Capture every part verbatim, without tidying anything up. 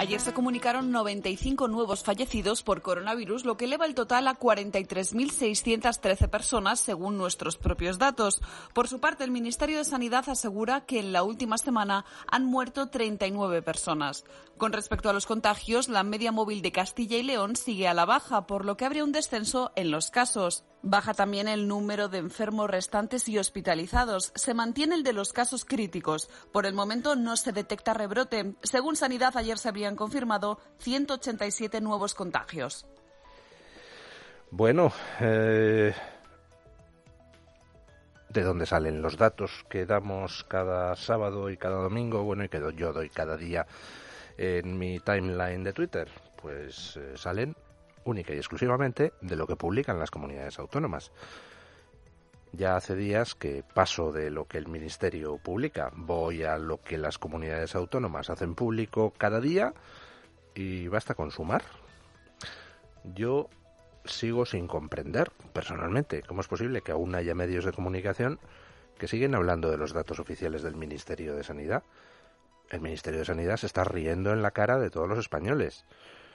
Ayer se comunicaron noventa y cinco nuevos fallecidos por coronavirus, lo que eleva el total a cuarenta y tres mil seiscientas trece personas, según nuestros propios datos. Por su parte, el Ministerio de Sanidad asegura que en la última semana han muerto treinta y nueve personas. Con respecto a los contagios, la media móvil de Castilla y León sigue a la baja, por lo que habría un descenso en los casos. Baja también el número de enfermos restantes y hospitalizados. Se mantiene el de los casos críticos. Por el momento no se detecta rebrote. Según Sanidad, ayer se habrían confirmado ciento ochenta y siete nuevos contagios. Bueno, eh, ¿de dónde salen los datos que damos cada sábado y cada domingo? Bueno, y que yo doy cada día en mi timeline de Twitter. Pues eh, salen única y exclusivamente de lo que publican las comunidades autónomas. Ya hace días que paso de lo que el Ministerio publica, voy a lo que las comunidades autónomas hacen público cada día y basta con sumar. Yo sigo sin comprender, personalmente, cómo es posible que aún haya medios de comunicación que siguen hablando de los datos oficiales del Ministerio de Sanidad. El Ministerio de Sanidad se está riendo en la cara de todos los españoles.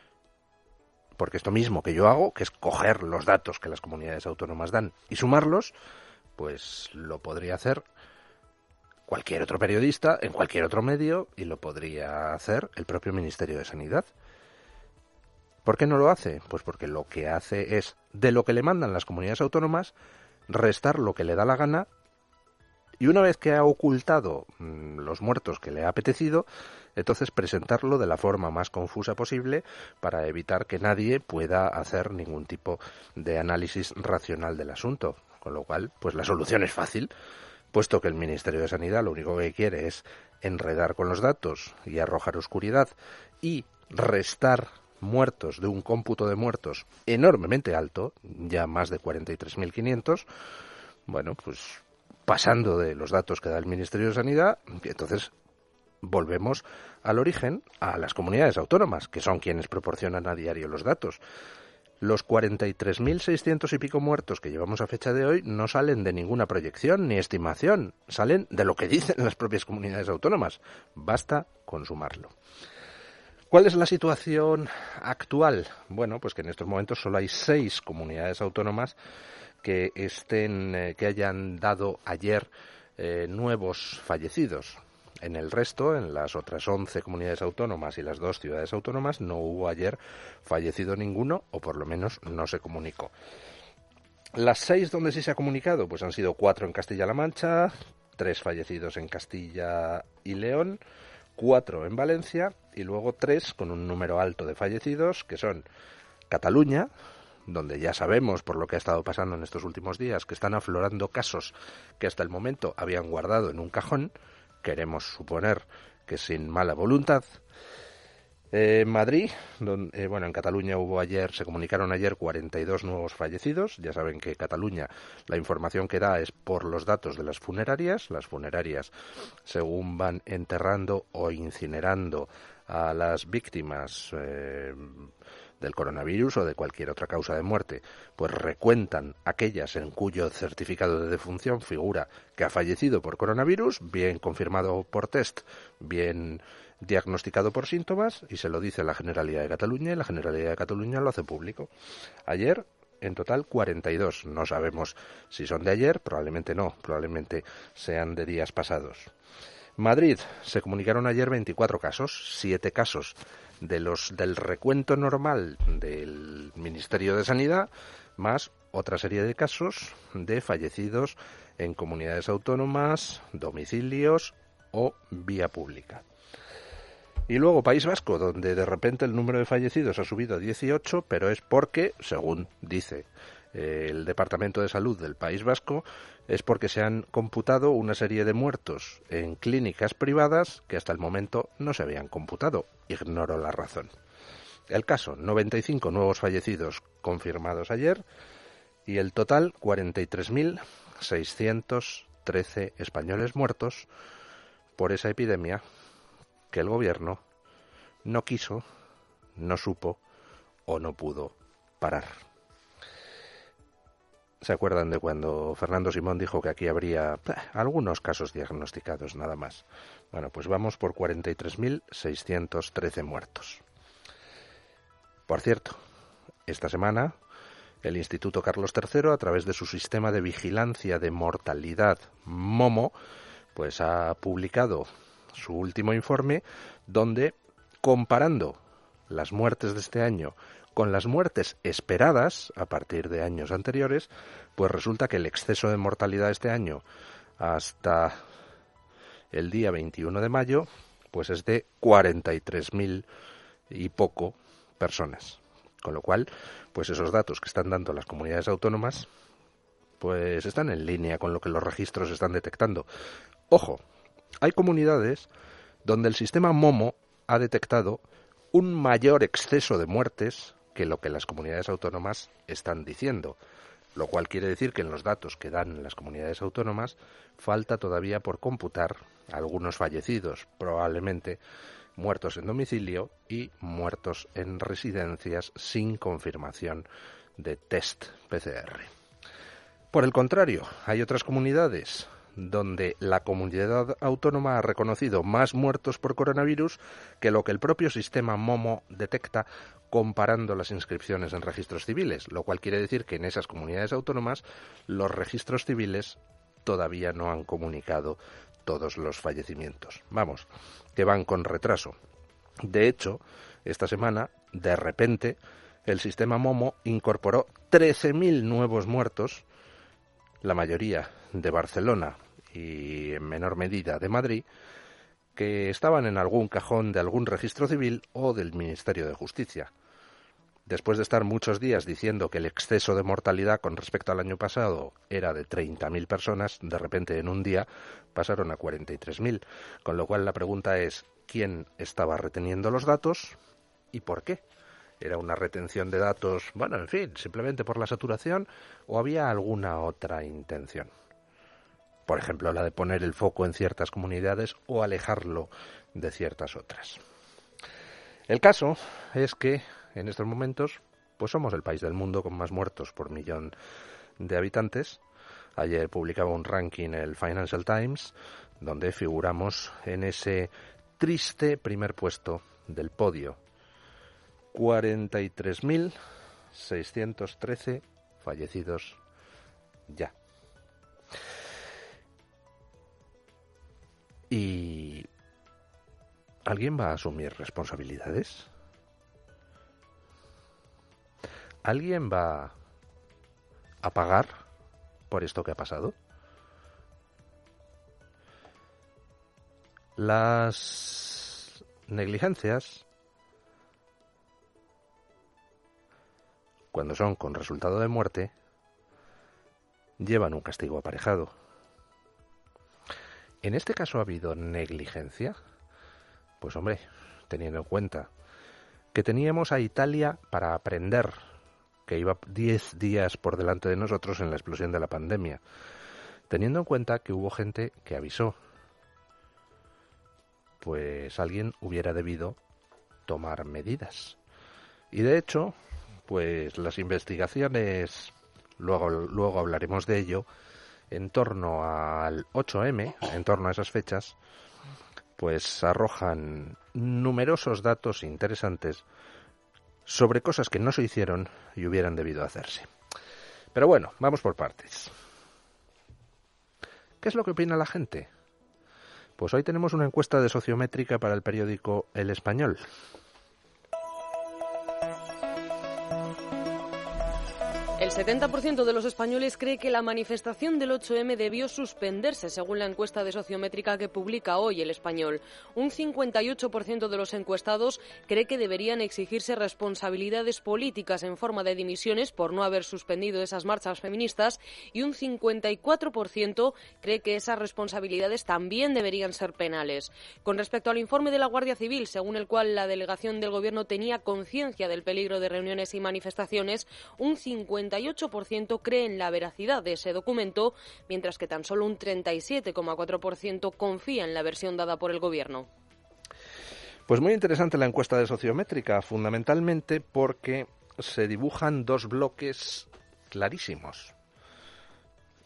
Porque esto mismo que yo hago, que es coger los datos que las comunidades autónomas dan y sumarlos, pues lo podría hacer cualquier otro periodista en cualquier otro medio y lo podría hacer el propio Ministerio de Sanidad. ¿Por qué no lo hace? Pues porque lo que hace es, de lo que le mandan las comunidades autónomas, restar lo que le da la gana, y una vez que ha ocultado mmm, los muertos que le ha apetecido, entonces presentarlo de la forma más confusa posible para evitar que nadie pueda hacer ningún tipo de análisis racional del asunto. Con lo cual, pues la solución es fácil, puesto que el Ministerio de Sanidad lo único que quiere es enredar con los datos y arrojar oscuridad y restar muertos de un cómputo de muertos enormemente alto, ya más de cuarenta y tres mil quinientos, bueno, pues pasando de los datos que da el Ministerio de Sanidad, entonces volvemos al origen, a las comunidades autónomas, que son quienes proporcionan a diario los datos. Los cuarenta y tres mil seiscientos y pico muertos que llevamos a fecha de hoy no salen de ninguna proyección ni estimación, salen de lo que dicen las propias comunidades autónomas. Basta con sumarlo. ¿Cuál es la situación actual? Bueno, pues que en estos momentos solo hay seis comunidades autónomas que estén, eh, que hayan dado ayer eh, nuevos fallecidos. En el resto, en las otras once comunidades autónomas y las dos ciudades autónomas, no hubo ayer fallecido ninguno, o por lo menos no se comunicó. Las seis donde sí se ha comunicado, pues han sido cuatro en Castilla-La Mancha, tres fallecidos en Castilla y León, cuatro en Valencia y luego tres con un número alto de fallecidos, que son Cataluña, donde ya sabemos, por lo que ha estado pasando en estos últimos días, que están aflorando casos que hasta el momento habían guardado en un cajón, queremos suponer que sin mala voluntad. Eh, Madrid, donde, eh, bueno, en Cataluña hubo ayer, se comunicaron ayer cuarenta y dos nuevos fallecidos. Ya saben que Cataluña, la información que da es por los datos de las funerarias. Las funerarias, según van enterrando o incinerando a las víctimas eh, del coronavirus o de cualquier otra causa de muerte, pues recuentan aquellas en cuyo certificado de defunción figura que ha fallecido por coronavirus, bien confirmado por test, bien diagnosticado por síntomas, y se lo dice la Generalidad de Cataluña, y la Generalidad de Cataluña lo hace público. Ayer, en total, cuarenta y dos. No sabemos si son de ayer, probablemente no, probablemente sean de días pasados. Madrid, se comunicaron ayer veinticuatro casos, siete casos de los del recuento normal del Ministerio de Sanidad, más otra serie de casos de fallecidos en comunidades autónomas, domicilios o vía pública. Y luego País Vasco, donde de repente el número de fallecidos ha subido a dieciocho, pero es porque, según dice eh, el Departamento de Salud del País Vasco, es porque se han computado una serie de muertos en clínicas privadas que hasta el momento no se habían computado. Ignoro la razón. El caso, noventa y cinco nuevos fallecidos confirmados ayer y el total, cuarenta y tres mil seiscientos trece españoles muertos por esa epidemia que el gobierno no quiso, no supo o no pudo parar. ¿Se acuerdan de cuando Fernando Simón dijo que aquí habría eh, algunos casos diagnosticados nada más? Bueno, pues vamos por cuarenta y tres mil seiscientos trece muertos. Por cierto, esta semana el Instituto Carlos tercero, a través de su sistema de vigilancia de mortalidad MOMO, pues ha publicado su último informe donde, comparando las muertes de este año con las muertes esperadas a partir de años anteriores, pues resulta que el exceso de mortalidad este año hasta el día veintiuno de mayo pues es de cuarenta y tres mil y poco personas. Con lo cual, pues esos datos que están dando las comunidades autónomas pues están en línea con lo que los registros están detectando. Ojo, hay comunidades donde el sistema MOMO ha detectado un mayor exceso de muertes que lo que las comunidades autónomas están diciendo, lo cual quiere decir que en los datos que dan las comunidades autónomas falta todavía por computar algunos fallecidos, probablemente muertos en domicilio y muertos en residencias sin confirmación de test P C R. Por el contrario, hay otras comunidades donde la comunidad autónoma ha reconocido más muertos por coronavirus que lo que el propio sistema MOMO detecta comparando las inscripciones en registros civiles, lo cual quiere decir que en esas comunidades autónomas los registros civiles todavía no han comunicado todos los fallecimientos. Vamos, que van con retraso. De hecho, esta semana, de repente, el sistema MOMO incorporó trece mil nuevos muertos, la mayoría de Barcelona y en menor medida de Madrid, que estaban en algún cajón de algún registro civil o del Ministerio de Justicia. Después de estar muchos días diciendo que el exceso de mortalidad con respecto al año pasado era de treinta mil personas, de repente en un día pasaron a cuarenta y tres mil, con lo cual la pregunta es ¿quién estaba reteniendo los datos y por qué? ¿Era una retención de datos, bueno, en fin, simplemente por la saturación o había alguna otra intención? Por ejemplo, la de poner el foco en ciertas comunidades o alejarlo de ciertas otras. El caso es que en estos momentos pues somos el país del mundo con más muertos por millón de habitantes. Ayer publicaba un ranking el Financial Times donde figuramos en ese triste primer puesto del podio. cuarenta y tres mil seiscientos trece fallecidos ya. ¿Y alguien va a asumir responsabilidades? ¿Alguien va a pagar por esto que ha pasado? Las negligencias, cuando son con resultado de muerte, llevan un castigo aparejado. ¿En este caso ha habido negligencia? Pues hombre, teniendo en cuenta que teníamos a Italia para aprender, que iba diez días por delante de nosotros en la explosión de la pandemia, teniendo en cuenta que hubo gente que avisó, pues alguien hubiera debido tomar medidas. Y de hecho, pues las investigaciones, luego, luego hablaremos de ello, en torno al ocho eme, en torno a esas fechas, pues arrojan numerosos datos interesantes sobre cosas que no se hicieron y hubieran debido hacerse. Pero bueno, vamos por partes. ¿Qué es lo que opina la gente? Pues hoy tenemos una encuesta de sociométrica para el periódico El Español. El setenta por ciento de los españoles cree que la manifestación del ocho eme debió suspenderse, según la encuesta de sociométrica que publica hoy El Español. Un cincuenta y ocho por ciento de los encuestados cree que deberían exigirse responsabilidades políticas en forma de dimisiones por no haber suspendido esas marchas feministas y un cincuenta y cuatro por ciento cree que esas responsabilidades también deberían ser penales. Con respecto al informe de la Guardia Civil, según el cual la delegación del Gobierno tenía conciencia del peligro de reuniones y manifestaciones, un cincuenta y ocho por ciento cree en la veracidad de ese documento, mientras que tan solo un treinta y siete coma cuatro por ciento confía en la versión dada por el Gobierno. Pues muy interesante la encuesta de sociométrica, fundamentalmente porque se dibujan dos bloques clarísimos.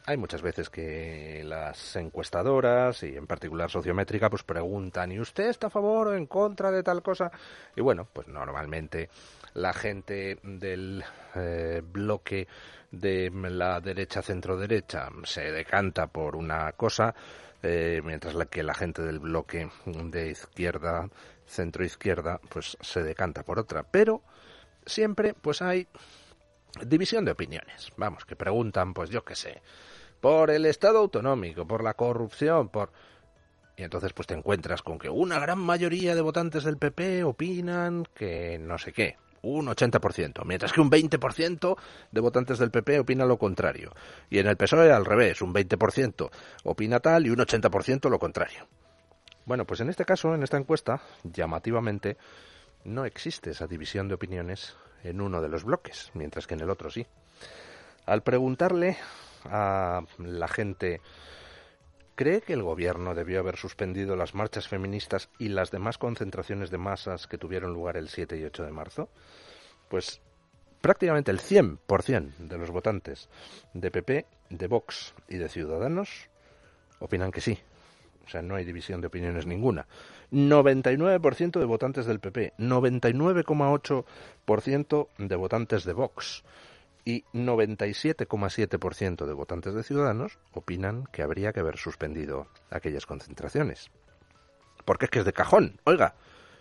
hay muchas veces que las encuestadoras, y en particular Sociométrica, pues preguntan, ¿y usted está a favor o en contra de tal cosa? Y bueno, pues normalmente la gente del eh, bloque de la derecha centro-derecha se decanta por una cosa, eh, mientras la que la gente del bloque de izquierda centro-izquierda pues se decanta por otra. Pero siempre pues hay división de opiniones. Vamos, que preguntan, pues yo qué sé, por el Estado autonómico, por la corrupción, por... Y entonces pues te encuentras con que una gran mayoría de votantes del P P opinan que no sé qué, un ochenta por ciento, mientras que un veinte por ciento de votantes del P P opina lo contrario. Y en el P S O E al revés, un veinte por ciento opina tal y un ochenta por ciento lo contrario. Bueno, pues en este caso, en esta encuesta, llamativamente, no existe esa división de opiniones en uno de los bloques, mientras que en el otro sí. Al preguntarle a la gente, ¿cree que el gobierno debió haber suspendido las marchas feministas y las demás concentraciones de masas que tuvieron lugar el siete y ocho de marzo? Pues prácticamente el cien por ciento de los votantes de P P, de Vox y de Ciudadanos opinan que sí. O sea, no hay división de opiniones ninguna. noventa y nueve por ciento de votantes del P P, noventa y nueve coma ocho por ciento de votantes de Vox y noventa y siete coma siete por ciento de votantes de Ciudadanos opinan que habría que haber suspendido aquellas concentraciones. Porque es que es de cajón. Oiga,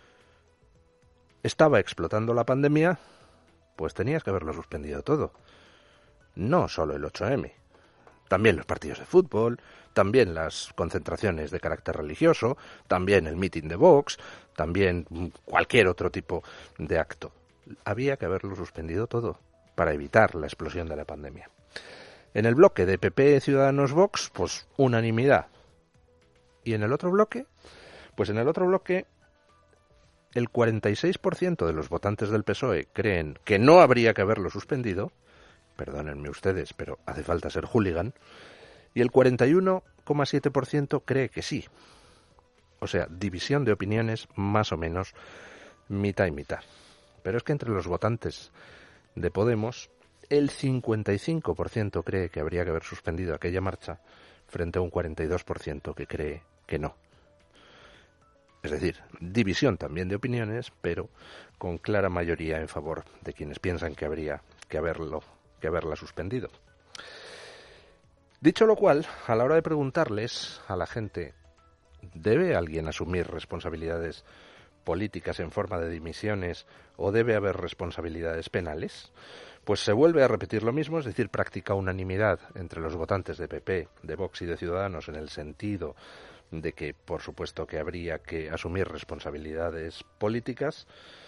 estaba explotando la pandemia, pues tenías que haberlo suspendido todo. No solo el ocho eme. También los partidos de fútbol, también las concentraciones de carácter religioso, también el mitin de Vox, también cualquier otro tipo de acto. Había que haberlo suspendido todo para evitar la explosión de la pandemia. En el bloque de P P, Ciudadanos, Vox, pues unanimidad. ¿Y en el otro bloque? Pues en el otro bloque el cuarenta y seis por ciento de los votantes del P S O E creen que no habría que haberlo suspendido. Perdónenme ustedes, pero hace falta ser hooligan, y el cuarenta y uno coma siete por ciento cree que sí. O sea, división de opiniones más o menos mitad y mitad. Pero es que entre los votantes de Podemos, el cincuenta y cinco por ciento cree que habría que haber suspendido aquella marcha, frente a un cuarenta y dos por ciento que cree que no. Es decir, división también de opiniones, pero con clara mayoría en favor de quienes piensan que habría que haberlo que haberla suspendido. Dicho lo cual, a la hora de preguntarles a la gente, ¿debe alguien asumir responsabilidades políticas en forma de dimisiones o debe haber responsabilidades penales? Pues se vuelve a repetir lo mismo, es decir, práctica unanimidad entre los votantes de P P, de Vox y de Ciudadanos en el sentido de que, por supuesto, que habría que asumir responsabilidades políticas.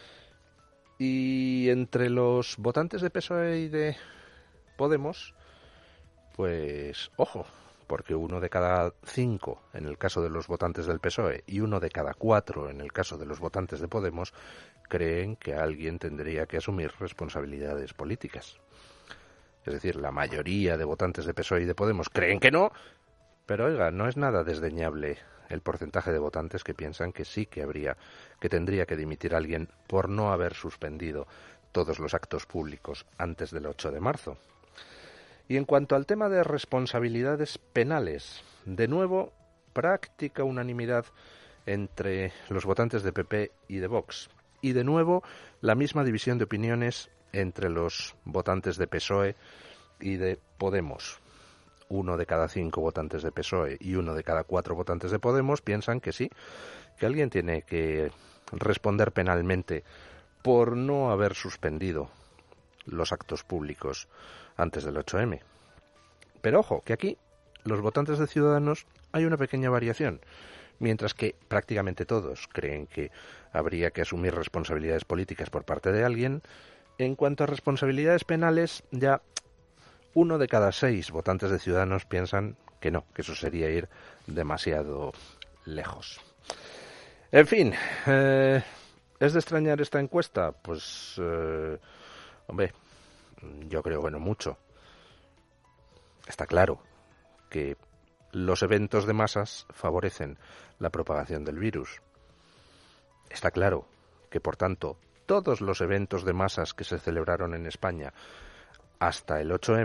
Y entre los votantes de P S O E y de Podemos, pues ojo, porque uno de cada cinco en el caso de los votantes del P S O E y uno de cada cuatro en el caso de los votantes de Podemos creen que alguien tendría que asumir responsabilidades políticas. Es decir, la mayoría de votantes de P S O E y de Podemos creen que no, pero oiga, no es nada desdeñable el porcentaje de votantes que piensan que sí que habría, que tendría que dimitir alguien por no haber suspendido todos los actos públicos antes del ocho de marzo. Y en cuanto al tema de responsabilidades penales, de nuevo, práctica unanimidad entre los votantes de P P y de Vox. Y de nuevo, la misma división de opiniones entre los votantes de P S O E y de Podemos. Uno de cada cinco votantes de P S O E y uno de cada cuatro votantes de Podemos piensan que sí, que alguien tiene que responder penalmente por no haber suspendido los actos públicos antes del ocho eme. Pero ojo, que aquí los votantes de Ciudadanos hay una pequeña variación. Mientras que prácticamente todos creen que habría que asumir responsabilidades políticas por parte de alguien, en cuanto a responsabilidades penales, ya uno de cada seis votantes de Ciudadanos piensan que no, que eso sería ir demasiado lejos. En fin, eh, ¿es de extrañar esta encuesta? Pues, eh, hombre, yo creo que no mucho. Está claro que los eventos de masas favorecen la propagación del virus. Está claro que, por tanto, todos los eventos de masas que se celebraron en España hasta el ocho eme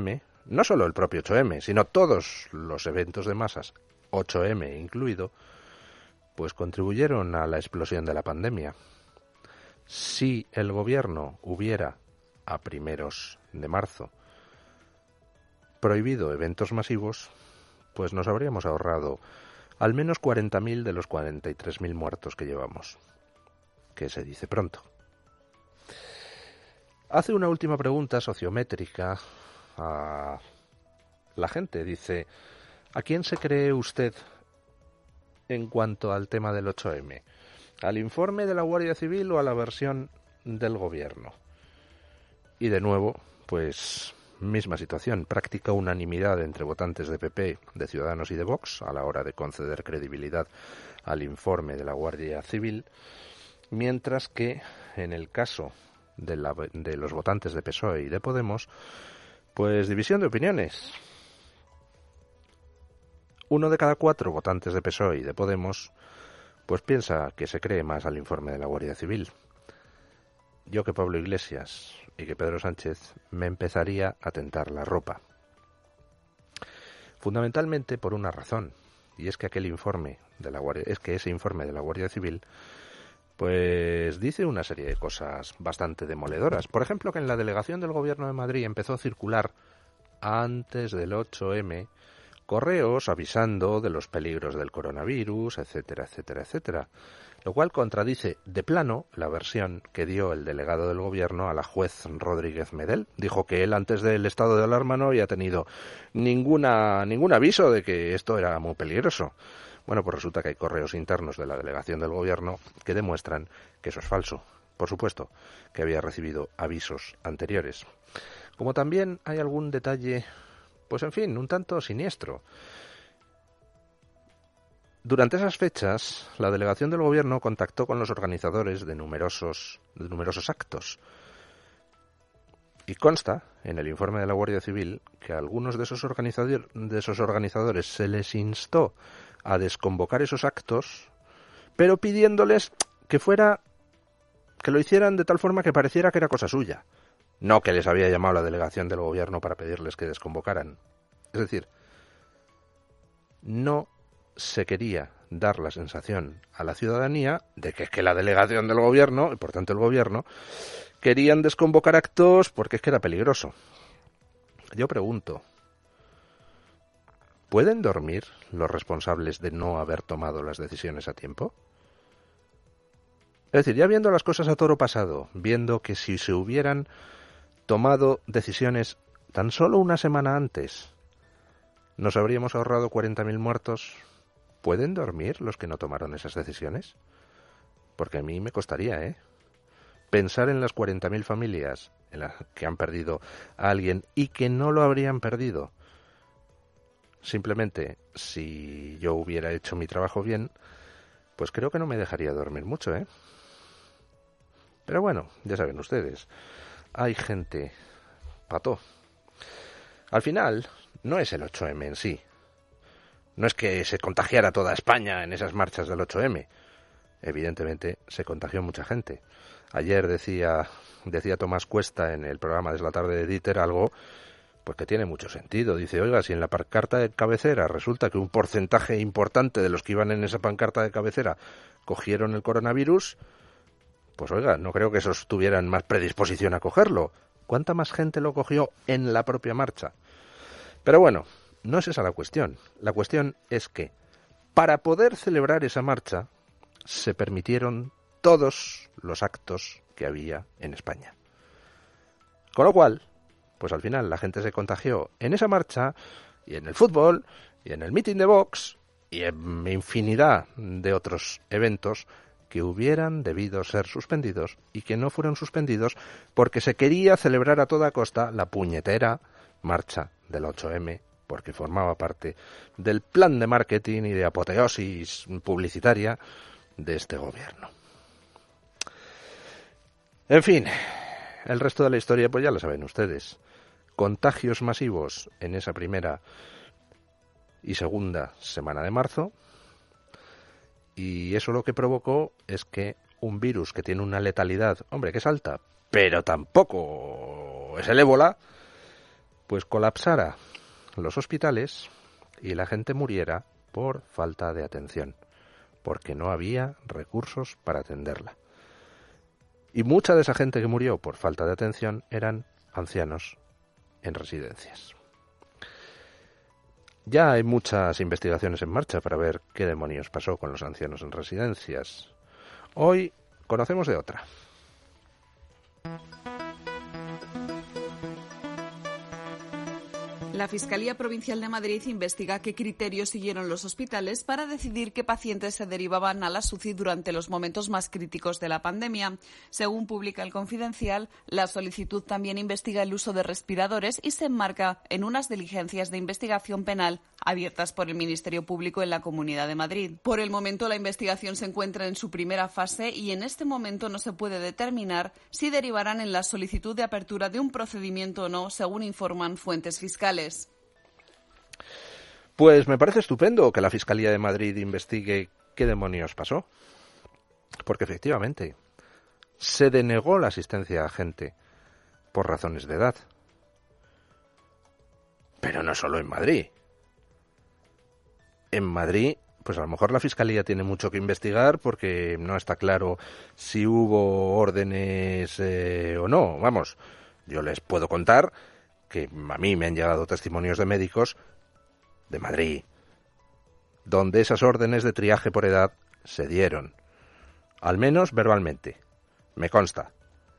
no solo el propio ocho eme, sino todos los eventos de masas, ocho eme incluido, pues contribuyeron a la explosión de la pandemia. Si el gobierno hubiera, a primeros de marzo, prohibido eventos masivos, pues nos habríamos ahorrado al menos cuarenta mil de los cuarenta y tres mil muertos que llevamos, que se dice pronto. Hace una última pregunta sociométrica a la gente. Dice, ¿a quién se cree usted en cuanto al tema del ocho eme? ¿Al informe de la Guardia Civil o a la versión del gobierno? Y de nuevo, pues misma situación, práctica unanimidad entre votantes de P P, de Ciudadanos y de Vox a la hora de conceder credibilidad al informe de la Guardia Civil, mientras que en el caso de, la, de los votantes de P S O E y de Podemos, pues división de opiniones. Uno de cada cuatro votantes de P S O E y de Podemos pues piensa que se cree más al informe de la Guardia Civil. Yo que Pablo Iglesias y que Pedro Sánchez me empezaría a tentar la ropa. Fundamentalmente por una razón, y es que aquel informe de la Guardia, es que ese informe de la Guardia Civil pues dice una serie de cosas bastante demoledoras. Por ejemplo, que en la delegación del Gobierno de Madrid empezó a circular antes del ocho eme correos avisando de los peligros del coronavirus, etcétera, etcétera, etcétera. Lo cual contradice de plano la versión que dio el delegado del Gobierno a la juez Rodríguez Medel. Dijo que él antes del estado de alarma no había tenido ninguna ningún aviso de que esto era muy peligroso. Bueno, pues resulta que hay correos internos de la delegación del Gobierno que demuestran que eso es falso. Por supuesto, que había recibido avisos anteriores. Como también hay algún detalle, pues en fin, un tanto siniestro. Durante esas fechas, la delegación del Gobierno contactó con los organizadores de numerosos, de numerosos actos. Y consta, en el informe de la Guardia Civil, que a algunos de esos, organizador, de esos organizadores se les instó a desconvocar esos actos, pero pidiéndoles que fuera, que lo hicieran de tal forma que pareciera que era cosa suya. No que les había llamado la delegación del Gobierno para pedirles que desconvocaran. Es decir, no se quería dar la sensación a la ciudadanía de que es que la delegación del Gobierno, y por tanto el Gobierno, querían desconvocar actos porque es que era peligroso. Yo pregunto, ¿pueden dormir los responsables de no haber tomado las decisiones a tiempo? Es decir, ya viendo las cosas a toro pasado, viendo que si se hubieran tomado decisiones tan solo una semana antes, nos habríamos ahorrado cuarenta mil muertos, ¿pueden dormir los que no tomaron esas decisiones? Porque a mí me costaría, ¿eh? Pensar en las cuarenta mil familias en las que han perdido a alguien y que no lo habrían perdido. Simplemente, si yo hubiera hecho mi trabajo bien, pues creo que no me dejaría dormir mucho, ¿eh? Pero bueno, ya saben ustedes, hay gente pató. Al final, no es el ocho eme en sí. No es que se contagiara toda España en esas marchas del ocho eme. Evidentemente, se contagió mucha gente. Ayer decía, decía Tomás Cuesta en el programa de la tarde de Dieter algo pues que tiene mucho sentido. Dice, oiga, si en la pancarta de cabecera resulta que un porcentaje importante de los que iban en esa pancarta de cabecera cogieron el coronavirus, pues oiga, no creo que esos tuvieran más predisposición a cogerlo. ¿Cuánta más gente lo cogió en la propia marcha? Pero bueno, no es esa la cuestión. La cuestión es que para poder celebrar esa marcha se permitieron todos los actos que había en España. Con lo cual, pues al final la gente se contagió en esa marcha y en el fútbol y en el mitin de Vox y en infinidad de otros eventos que hubieran debido ser suspendidos y que no fueron suspendidos porque se quería celebrar a toda costa la puñetera marcha del ocho eme, porque formaba parte del plan de marketing y de apoteosis publicitaria de este gobierno. En fin, el resto de la historia pues ya lo saben ustedes. Contagios masivos en esa primera y segunda semana de marzo, y eso lo que provocó es que un virus que tiene una letalidad, hombre, que es alta, pero tampoco es el ébola, pues colapsara los hospitales y la gente muriera por falta de atención, porque no había recursos para atenderla. Y mucha de esa gente que murió por falta de atención eran ancianos en residencias. Ya hay muchas investigaciones en marcha para ver qué demonios pasó con los ancianos en residencias. Hoy conocemos de otra. La Fiscalía Provincial de Madrid investiga qué criterios siguieron los hospitales para decidir qué pacientes se derivaban a las U C I durante los momentos más críticos de la pandemia. Según publica El Confidencial, la solicitud también investiga el uso de respiradores y se enmarca en unas diligencias de investigación penal abiertas por el Ministerio Público en la Comunidad de Madrid. Por el momento, la investigación se encuentra en su primera fase y en este momento no se puede determinar si derivarán en la solicitud de apertura de un procedimiento o no, según informan fuentes fiscales. Pues me parece estupendo que la Fiscalía de Madrid investigue qué demonios pasó, porque efectivamente se denegó la asistencia a gente por razones de edad. Pero no solo en Madrid. En Madrid, pues a lo mejor la Fiscalía tiene mucho que investigar porque no está claro si hubo órdenes eh, o no. Vamos, yo les puedo contar que a mí me han llegado testimonios de médicos de Madrid, donde esas órdenes de triaje por edad se dieron, al menos verbalmente, me consta.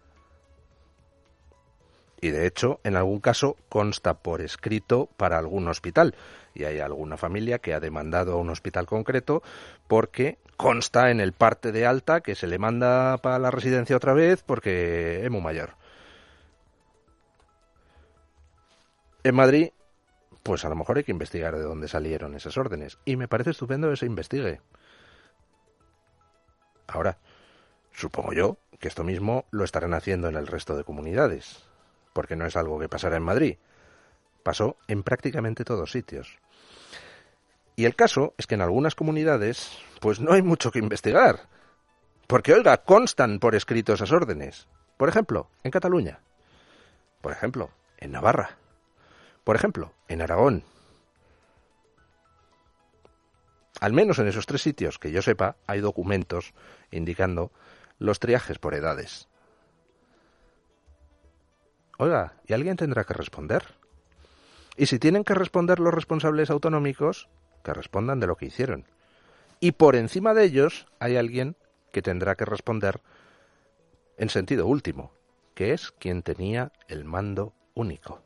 Y de hecho, en algún caso, consta por escrito para algún hospital, y hay alguna familia que ha demandado a un hospital concreto porque consta en el parte de alta que se le manda para la residencia otra vez porque es muy mayor. En Madrid, pues a lo mejor hay que investigar de dónde salieron esas órdenes. Y me parece estupendo que se investigue. Ahora, supongo yo que esto mismo lo estarán haciendo en el resto de comunidades, porque no es algo que pasará en Madrid. Pasó en prácticamente todos sitios. Y el caso es que en algunas comunidades, pues no hay mucho que investigar. Porque, oiga, constan por escrito esas órdenes. Por ejemplo, en Cataluña. Por ejemplo, en Navarra. Por ejemplo, en Aragón. Al menos en esos tres sitios, que yo sepa, hay documentos indicando los triajes por edades. Oiga, ¿y alguien tendrá que responder? Y si tienen que responder los responsables autonómicos, que respondan de lo que hicieron. Y por encima de ellos hay alguien que tendrá que responder en sentido último, que es quien tenía el mando único.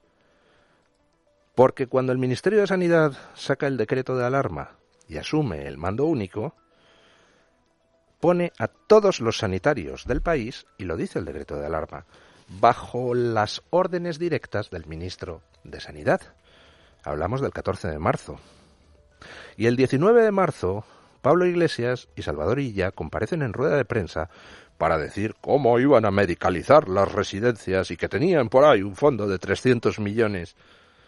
Porque cuando el Ministerio de Sanidad saca el decreto de alarma y asume el mando único, pone a todos los sanitarios del país, y lo dice el decreto de alarma, bajo las órdenes directas del ministro de Sanidad. Hablamos del catorce de marzo. Y el diecinueve de marzo, Pablo Iglesias y Salvador Illa comparecen en rueda de prensa para decir cómo iban a medicalizar las residencias y que tenían por ahí un fondo de trescientos millones.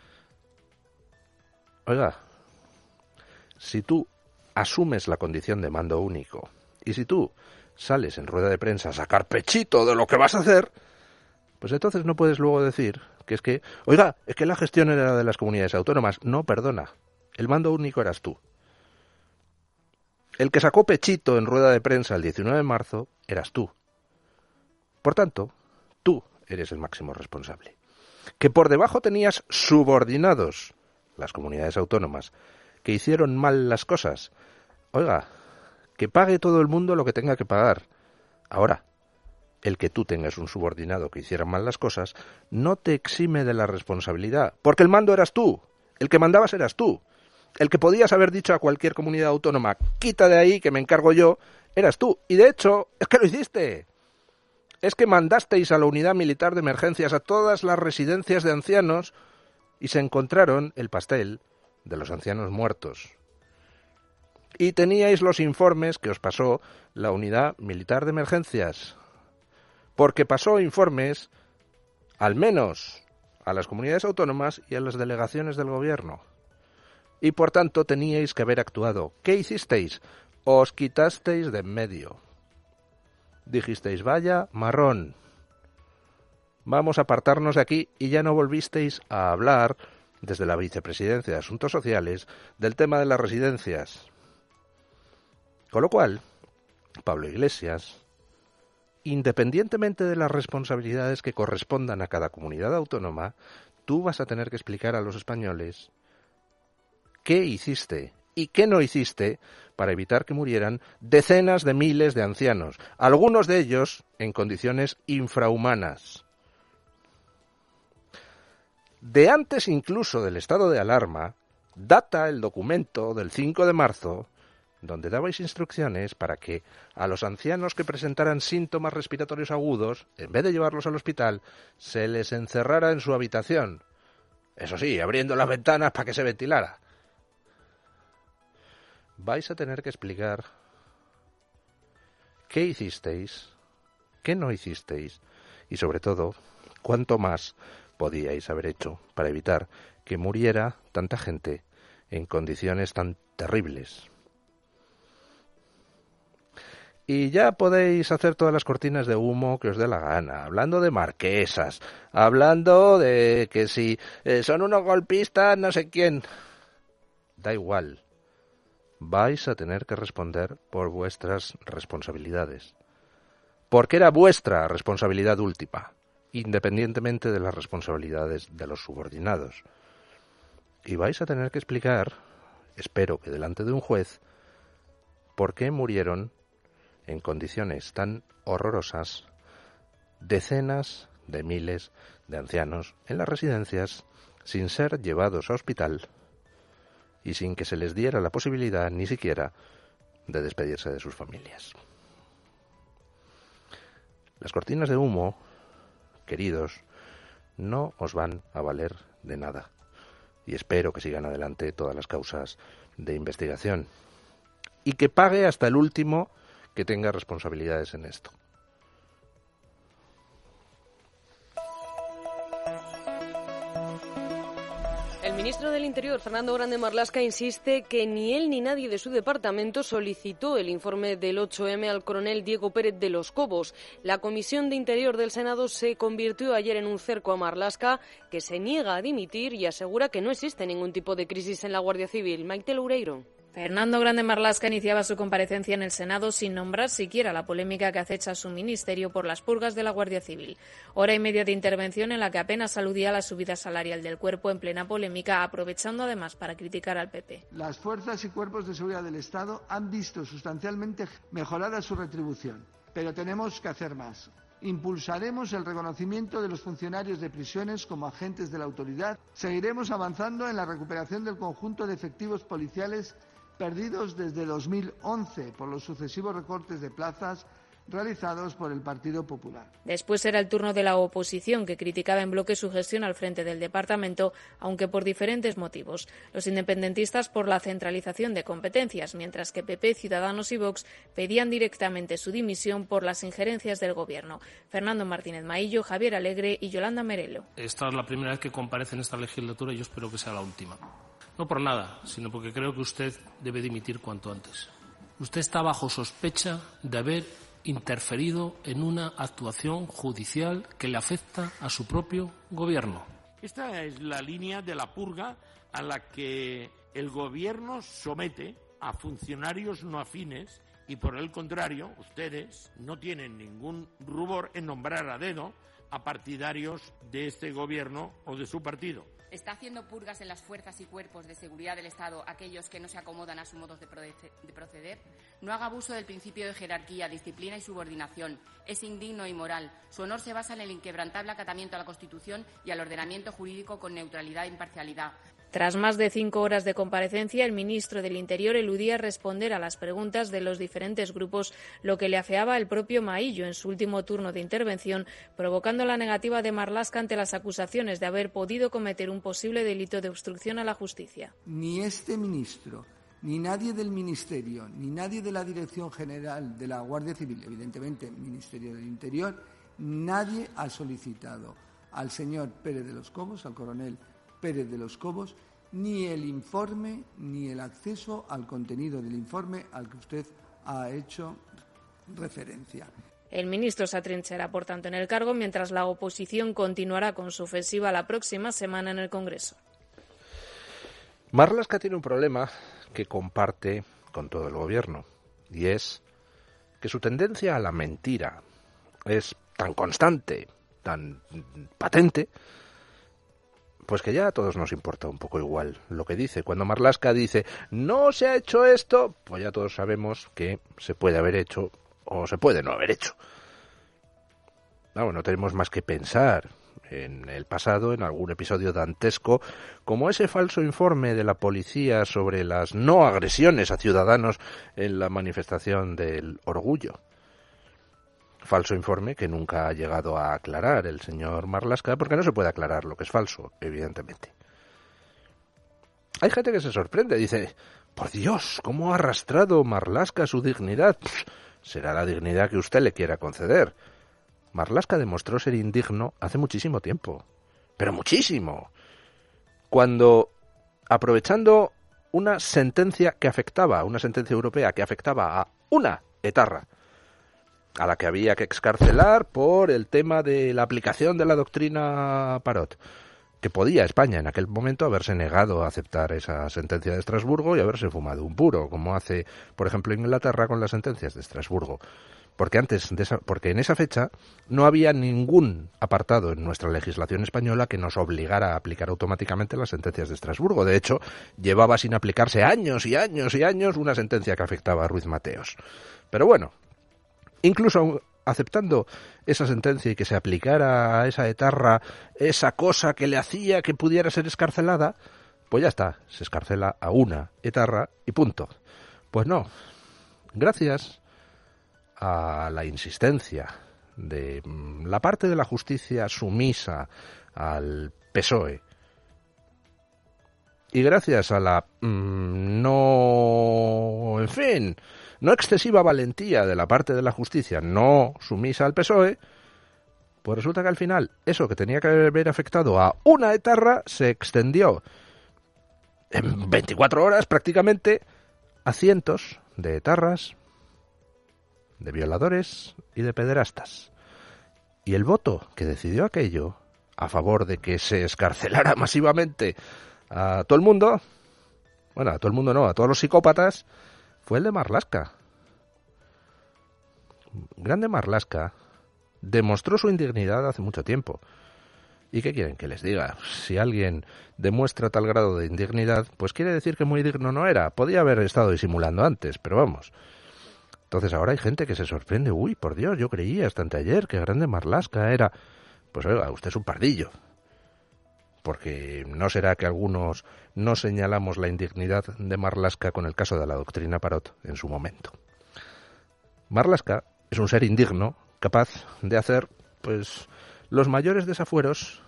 Oiga, si tú asumes la condición de mando único y si tú sales en rueda de prensa a sacar pechito de lo que vas a hacer, pues entonces no puedes luego decir que es que, oiga, es que la gestión era de las comunidades autónomas. No, perdona, el mando único eras tú. El que sacó pechito en rueda de prensa el diecinueve de marzo eras tú. Por tanto, tú eres el máximo responsable. Que por debajo tenías subordinados, las comunidades autónomas, que hicieron mal las cosas. Oiga, que pague todo el mundo lo que tenga que pagar. Ahora, el que tú tengas un subordinado que hiciera mal las cosas no te exime de la responsabilidad, porque el mando eras tú, el que mandabas eras tú, el que podías haber dicho a cualquier comunidad autónoma, quita de ahí que me encargo yo, eras tú. Y de hecho, es que lo hiciste. Es que mandasteis a la unidad militar de emergencias a todas las residencias de ancianos y se encontraron el pastel de los ancianos muertos. Y teníais los informes que os pasó la unidad militar de emergencias, porque pasó informes, al menos, a las comunidades autónomas y a las delegaciones del gobierno. Y por tanto teníais que haber actuado. ¿Qué hicisteis? Os quitasteis de en medio. Dijisteis, vaya marrón. vamos a apartarnos de aquí, y ya no volvisteis a hablar, desde la Vicepresidencia de Asuntos Sociales, del tema de las residencias. Con lo cual, Pablo Iglesias, independientemente de las responsabilidades que correspondan a cada comunidad autónoma, tú vas a tener que explicar a los españoles qué hiciste y qué no hiciste para evitar que murieran decenas de miles de ancianos, algunos de ellos en condiciones infrahumanas. De antes incluso del estado de alarma, data el documento del cinco de marzo, donde dabais instrucciones para que a los ancianos que presentaran síntomas respiratorios agudos, en vez de llevarlos al hospital, se les encerrara en su habitación. Eso sí, abriendo las ventanas para que se ventilara. Vais a tener que explicar qué hicisteis, qué no hicisteis, y sobre todo, cuánto más podíais haber hecho para evitar que muriera tanta gente en condiciones tan terribles. Y ya podéis hacer todas las cortinas de humo que os dé la gana, hablando de marquesas, hablando de que si eh, son unos golpistas, no sé quién. Da igual. Vais a tener que responder por vuestras responsabilidades. Porque era vuestra responsabilidad última, independientemente de las responsabilidades de los subordinados. Y vais a tener que explicar, espero que delante de un juez, por qué murieron en condiciones tan horrorosas decenas de miles de ancianos en las residencias sin ser llevados a hospital y sin que se les diera la posibilidad ni siquiera de despedirse de sus familias. Las cortinas de humo, queridos, no os van a valer de nada, y espero que sigan adelante todas las causas de investigación y que pague hasta el último que tenga responsabilidades en esto. El ministro del Interior, Fernando Grande Marlaska, insiste que ni él ni nadie de su departamento solicitó el informe del ocho eme al coronel Diego Pérez de los Cobos. La Comisión de Interior del Senado se convirtió ayer en un cerco a Marlaska, que se niega a dimitir y asegura que no existe ningún tipo de crisis en la Guardia Civil. Maite Loureiro. Fernando Grande Marlaska iniciaba su comparecencia en el Senado sin nombrar siquiera la polémica que acecha a su ministerio por las purgas de la Guardia Civil. Hora y media de intervención en la que apenas aludía a la subida salarial del cuerpo en plena polémica, aprovechando además para criticar al P P. Las fuerzas y cuerpos de seguridad del Estado han visto sustancialmente mejorada su retribución, pero tenemos que hacer más. Impulsaremos el reconocimiento de los funcionarios de prisiones como agentes de la autoridad. Seguiremos avanzando en la recuperación del conjunto de efectivos policiales perdidos desde dos mil once por los sucesivos recortes de plazas realizados por el Partido Popular. Después era el turno de la oposición, que criticaba en bloque su gestión al frente del departamento, aunque por diferentes motivos. Los independentistas por la centralización de competencias, mientras que P P, Ciudadanos y Vox pedían directamente su dimisión por las injerencias del Gobierno. Fernando Martínez Maillo, Javier Alegre y Yolanda Merelo. Esta es la primera vez que comparece en esta legislatura y yo espero que sea la última. No por nada, sino porque creo que usted debe dimitir cuanto antes. Usted está bajo sospecha de haber interferido en una actuación judicial que le afecta a su propio gobierno. Esta es la línea de la purga a la que el gobierno somete a funcionarios no afines y, por el contrario, ustedes no tienen ningún rubor en nombrar a dedo a partidarios de este gobierno o de su partido. Está haciendo purgas en las fuerzas y cuerpos de seguridad del Estado aquellos que no se acomodan a sus modos de proceder. No haga abuso del principio de jerarquía, disciplina y subordinación. Es indigno y moral. Su honor se basa en el inquebrantable acatamiento a la Constitución y al ordenamiento jurídico con neutralidad e imparcialidad. Tras más de cinco horas de comparecencia, el ministro del Interior eludía responder a las preguntas de los diferentes grupos, lo que le afeaba el propio Maillo en su último turno de intervención, provocando la negativa de Marlaska ante las acusaciones de haber podido cometer un posible delito de obstrucción a la justicia. Ni este ministro, ni nadie del Ministerio, ni nadie de la Dirección General de la Guardia Civil, evidentemente Ministerio del Interior, nadie ha solicitado al señor Pérez de los Cobos, al coronel Pérez de los Cobos, ni el informe ni el acceso al contenido del informe al que usted ha hecho referencia. El ministro se atrincherá, por tanto, en el cargo, mientras la oposición continuará con su ofensiva la próxima semana en el Congreso. Marlaska tiene un problema que comparte con todo el gobierno, y es que su tendencia a la mentira es tan constante, tan patente, pues que ya a todos nos importa un poco igual lo que dice. Cuando Marlaska dice, no se ha hecho esto, pues ya todos sabemos que se puede haber hecho o se puede no haber hecho. No, no tenemos más que pensar en el pasado, en algún episodio dantesco, como ese falso informe de la policía sobre las no agresiones a ciudadanos en la manifestación del Orgullo. Falso informe que nunca ha llegado a aclarar el señor Marlaska, porque no se puede aclarar lo que es falso, evidentemente. Hay gente que se sorprende, dice, por Dios, ¿cómo ha arrastrado Marlaska su dignidad? Pff, será la dignidad que usted le quiera conceder. Marlaska demostró ser indigno hace muchísimo tiempo, pero muchísimo. Cuando, aprovechando una sentencia que afectaba, una sentencia europea que afectaba a una etarra, a la que había que excarcelar por el tema de la aplicación de la doctrina Parot, que podía España en aquel momento haberse negado a aceptar esa sentencia de Estrasburgo y haberse fumado un puro, como hace, por ejemplo, Inglaterra con las sentencias de Estrasburgo. Porque antes de esa, porque en esa fecha no había ningún apartado en nuestra legislación española que nos obligara a aplicar automáticamente las sentencias de Estrasburgo. De hecho, llevaba sin aplicarse años y años y años una sentencia que afectaba a Ruiz Mateos. Pero bueno, incluso aceptando esa sentencia y que se aplicara a esa etarra esa cosa que le hacía que pudiera ser escarcelada, pues ya está, se escarcela a una etarra y punto. Pues no, gracias a la insistencia de la parte de la justicia sumisa al P S O E y gracias a la mmm, no, en fin, no excesiva valentía de la parte de la justicia no sumisa al P S O E, pues resulta que al final eso que tenía que haber afectado a una etarra se extendió en veinticuatro horas prácticamente a cientos de etarras, de violadores y de pederastas. Y el voto que decidió aquello a favor de que se escarcelara masivamente a todo el mundo, bueno, a todo el mundo no, a todos los psicópatas, fue el de Marlaska. Grande Marlaska demostró su indignidad hace mucho tiempo. ¿Y qué quieren que les diga? Si alguien demuestra tal grado de indignidad, pues quiere decir que muy digno no era. Podía haber estado disimulando antes, pero vamos. Entonces ahora hay gente que se sorprende. Uy, por Dios, yo creía hasta anteayer que Grande Marlaska era... Pues oiga, usted es un pardillo. Porque no será que algunos no señalamos la indignidad de Marlaska con el caso de la doctrina Parot en su momento. Marlaska es un ser indigno, capaz de hacer, pues, los mayores desafueros,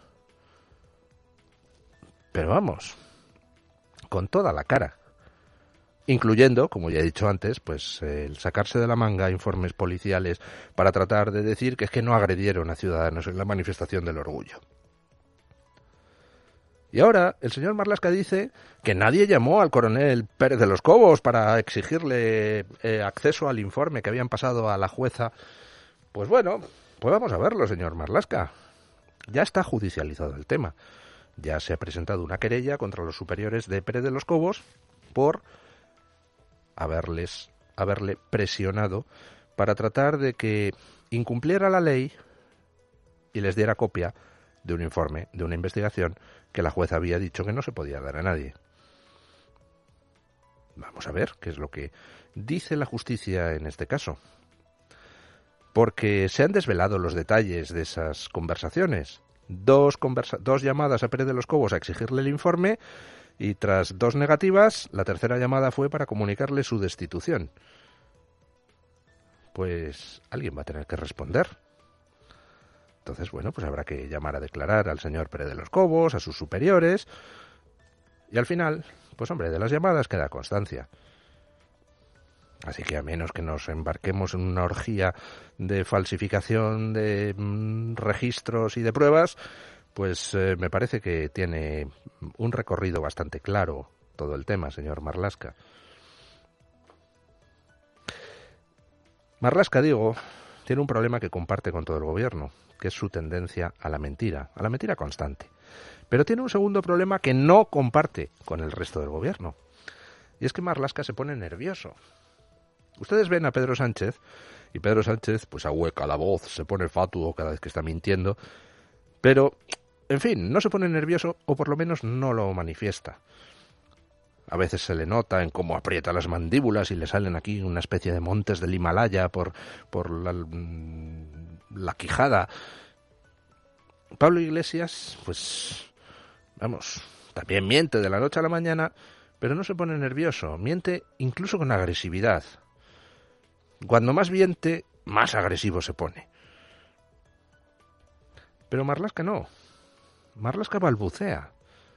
pero vamos, con toda la cara. Incluyendo, como ya he dicho antes, pues el sacarse de la manga informes policiales para tratar de decir que es que no agredieron a ciudadanos en la manifestación del Orgullo. Y ahora el señor Marlaska dice que nadie llamó al coronel Pérez de los Cobos para exigirle eh, acceso al informe que habían pasado a la jueza. Pues bueno, pues vamos a verlo, señor Marlaska. Ya está judicializado el tema. Ya se ha presentado una querella contra los superiores de Pérez de los Cobos por haberles, haberle presionado para tratar de que incumpliera la ley y les diera copia de un informe, de una investigación que la jueza había dicho que no se podía dar a nadie. Vamos a ver qué es lo que dice la justicia en este caso. Porque se han desvelado los detalles de esas conversaciones. Dos, conversa- dos llamadas a Pérez de los Cobos a exigirle el informe y tras dos negativas, la tercera llamada fue para comunicarle su destitución. Pues alguien va a tener que responder. Entonces, bueno, pues habrá que llamar a declarar al señor Pérez de los Cobos, a sus superiores, y al final, pues hombre, de las llamadas queda constancia. Así que a menos que nos embarquemos en una orgía de falsificación de mmm, registros y de pruebas, pues eh, me parece que tiene un recorrido bastante claro todo el tema, señor Marlaska. Marlaska, digo, tiene un problema que comparte con todo el gobierno, que es su tendencia a la mentira, a la mentira constante. Pero tiene un segundo problema que no comparte con el resto del gobierno. Y es que Marlaska se pone nervioso. Ustedes ven a Pedro Sánchez, y Pedro Sánchez pues ahueca la voz, se pone fatuo cada vez que está mintiendo, pero, en fin, no se pone nervioso, o por lo menos no lo manifiesta. A veces se le nota en cómo aprieta las mandíbulas y le salen aquí una especie de montes del Himalaya por, por la, la quijada. Pablo Iglesias, pues, vamos, también miente de la noche a la mañana, pero no se pone nervioso, miente incluso con agresividad. Cuando más miente, más agresivo se pone. Pero Marlaska no. Marlaska balbucea.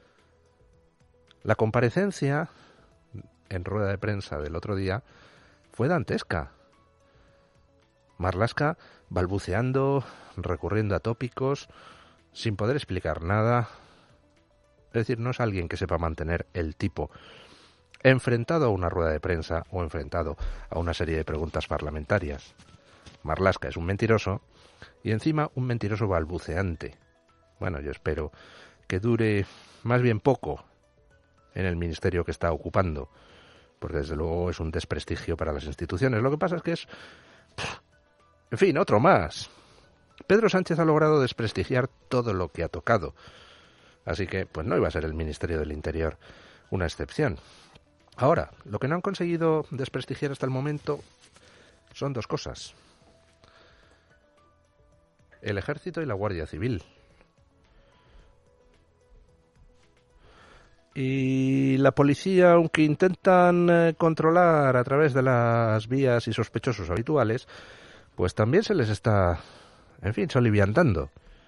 La comparecencia en rueda de prensa del otro día fue dantesca. Marlaska balbuceando, recurriendo a tópicos, sin poder explicar nada. Es decir, no es alguien que sepa mantener el tipo. Enfrentado a una rueda de prensa o enfrentado a una serie de preguntas parlamentarias. Marlaska es un mentiroso y encima un mentiroso balbuceante. Bueno, yo espero que dure más bien poco en el ministerio que está ocupando, porque desde luego es un desprestigio para las instituciones. Lo que pasa es que es, en fin, otro más. Pedro Sánchez ha logrado desprestigiar todo lo que ha tocado, así que pues no iba a ser el Ministerio del Interior una excepción. Ahora, lo que no han conseguido desprestigiar hasta el momento son dos cosas: el Ejército y la Guardia Civil. Y la policía, aunque intentan eh, controlar a través de las vías y sospechosos habituales, pues también se les está, en fin, soliviantando.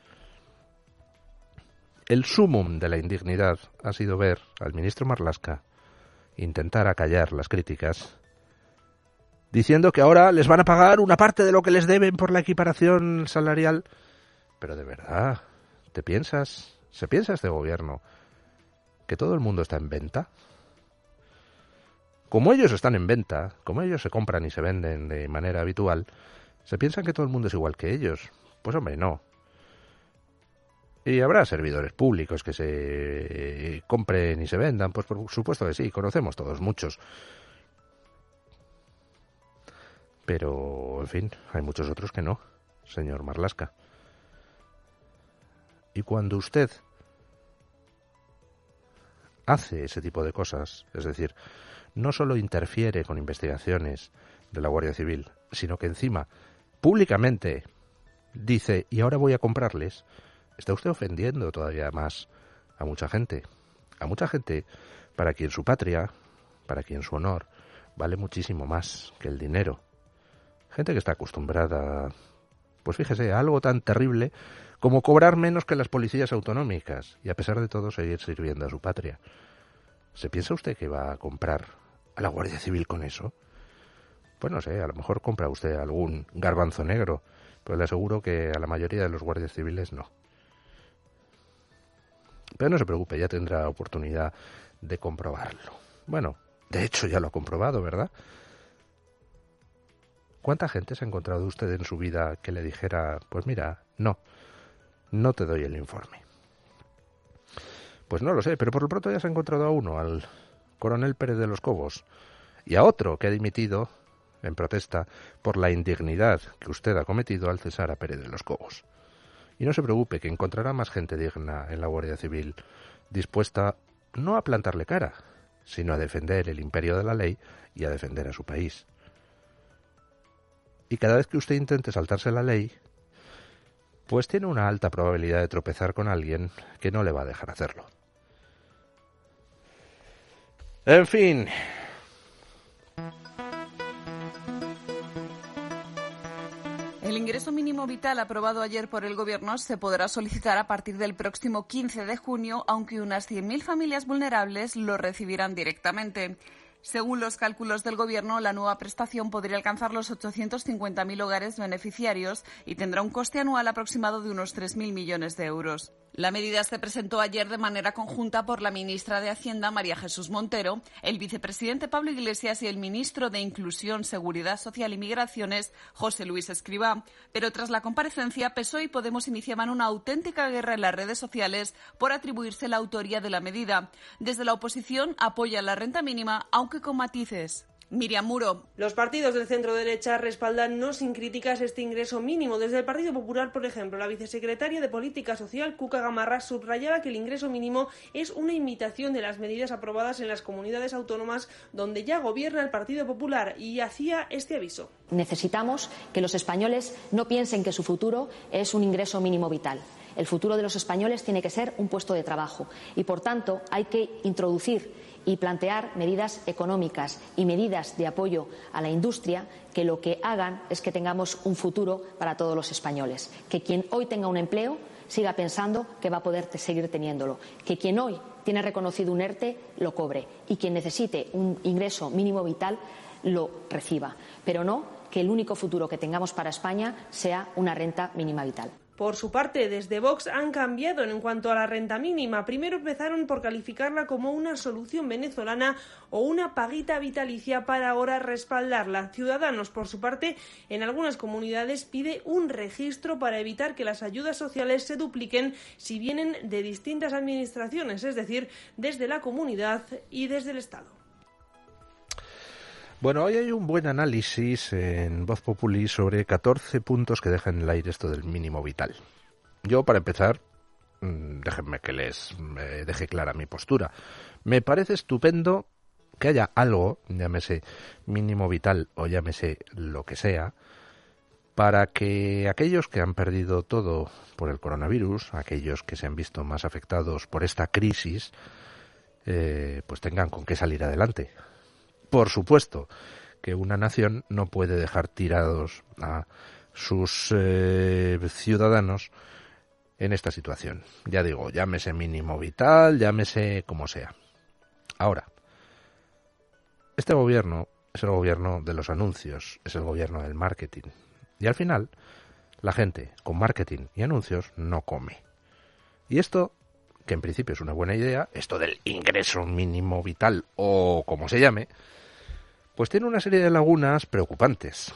El sumum de la indignidad ha sido ver al ministro Marlaska intentar acallar las críticas, diciendo que ahora les van a pagar una parte de lo que les deben por la equiparación salarial. Pero de verdad, ¿te piensas, se piensa este gobierno que todo el mundo está en venta? Como ellos están en venta, como ellos se compran y se venden de manera habitual, ¿se piensan que todo el mundo es igual que ellos? Pues hombre, no. Y habrá servidores públicos que se compren y se vendan, pues por supuesto que sí, conocemos todos muchos. Pero, en fin, hay muchos otros que no, señor Marlaska. Y cuando usted hace ese tipo de cosas, es decir, no solo interfiere con investigaciones de la Guardia Civil, sino que encima, públicamente, dice, y ahora voy a comprarles, está usted ofendiendo todavía más a mucha gente. A mucha gente para quien su patria, para quien su honor, vale muchísimo más que el dinero. Gente que está acostumbrada, pues fíjese, a algo tan terrible como cobrar menos que las policías autonómicas y a pesar de todo seguir sirviendo a su patria. ¿Se piensa usted que va a comprar a la Guardia Civil con eso? Pues no sé, a lo mejor compra usted algún garbanzo negro, pero le aseguro que a la mayoría de los guardias civiles no. Pero no se preocupe, ya tendrá oportunidad de comprobarlo. Bueno, de hecho ya lo ha comprobado, ¿verdad? ¿Cuánta gente se ha encontrado usted en su vida que le dijera, pues mira, no, no te doy el informe? Pues no lo sé, pero por lo pronto ya se ha encontrado a uno, al coronel Pérez de los Cobos, y a otro que ha dimitido en protesta por la indignidad que usted ha cometido al cesar a Pérez de los Cobos. Y no se preocupe, que encontrará más gente digna en la Guardia Civil, dispuesta no a plantarle cara, sino a defender el imperio de la ley y a defender a su país. Y cada vez que usted intente saltarse la ley, pues tiene una alta probabilidad de tropezar con alguien que no le va a dejar hacerlo. En fin. El ingreso mínimo vital aprobado ayer por el Gobierno se podrá solicitar a partir del próximo quince de junio, aunque unas cien mil familias vulnerables lo recibirán directamente. Según los cálculos del Gobierno, la nueva prestación podría alcanzar los ochocientos cincuenta mil hogares beneficiarios y tendrá un coste anual aproximado de unos tres mil millones de euros. La medida se presentó ayer de manera conjunta por la ministra de Hacienda, María Jesús Montero, el vicepresidente Pablo Iglesias y el ministro de Inclusión, Seguridad Social y Migraciones, José Luis Escrivá. Pero tras la comparecencia, P S O E y Podemos iniciaban una auténtica guerra en las redes sociales por atribuirse la autoría de la medida. Desde la oposición apoyan la renta mínima, aunque con matices. Miriam Muro. Los partidos del centro-derecha respaldan no sin críticas este ingreso mínimo. Desde el Partido Popular, por ejemplo, la vicesecretaria de Política Social, Cuca Gamarra, subrayaba que el ingreso mínimo es una imitación de las medidas aprobadas en las comunidades autónomas donde ya gobierna el Partido Popular, y hacía este aviso. Necesitamos que los españoles no piensen que su futuro es un ingreso mínimo vital. El futuro de los españoles tiene que ser un puesto de trabajo y, por tanto, hay que introducir y plantear medidas económicas y medidas de apoyo a la industria que lo que hagan es que tengamos un futuro para todos los españoles. Que quien hoy tenga un empleo siga pensando que va a poder seguir teniéndolo. Que quien hoy tiene reconocido un ERTE lo cobre y quien necesite un ingreso mínimo vital lo reciba. Pero no que el único futuro que tengamos para España sea una renta mínima vital. Por su parte, desde Vox han cambiado en cuanto a la renta mínima. Primero empezaron por calificarla como una solución venezolana o una paguita vitalicia para ahora respaldarla. Ciudadanos, por su parte, en algunas comunidades pide un registro para evitar que las ayudas sociales se dupliquen si vienen de distintas administraciones, es decir, desde la comunidad y desde el Estado. Bueno, hoy hay un buen análisis en Voz Populi sobre catorce puntos que dejan en el aire esto del mínimo vital. Yo, para empezar, déjenme que les eh, deje clara mi postura. Me parece estupendo que haya algo, llámese mínimo vital o llámese lo que sea, para que aquellos que han perdido todo por el coronavirus, aquellos que se han visto más afectados por esta crisis, eh, pues tengan con qué salir adelante. Por supuesto que una nación no puede dejar tirados a sus eh, ciudadanos en esta situación. Ya digo, llámese mínimo vital, llámese como sea. Ahora, este gobierno es el gobierno de los anuncios, es el gobierno del marketing. Y al final, la gente con marketing y anuncios no come. Y esto, que en principio es una buena idea, esto del ingreso mínimo vital o como se llame, pues tiene una serie de lagunas preocupantes.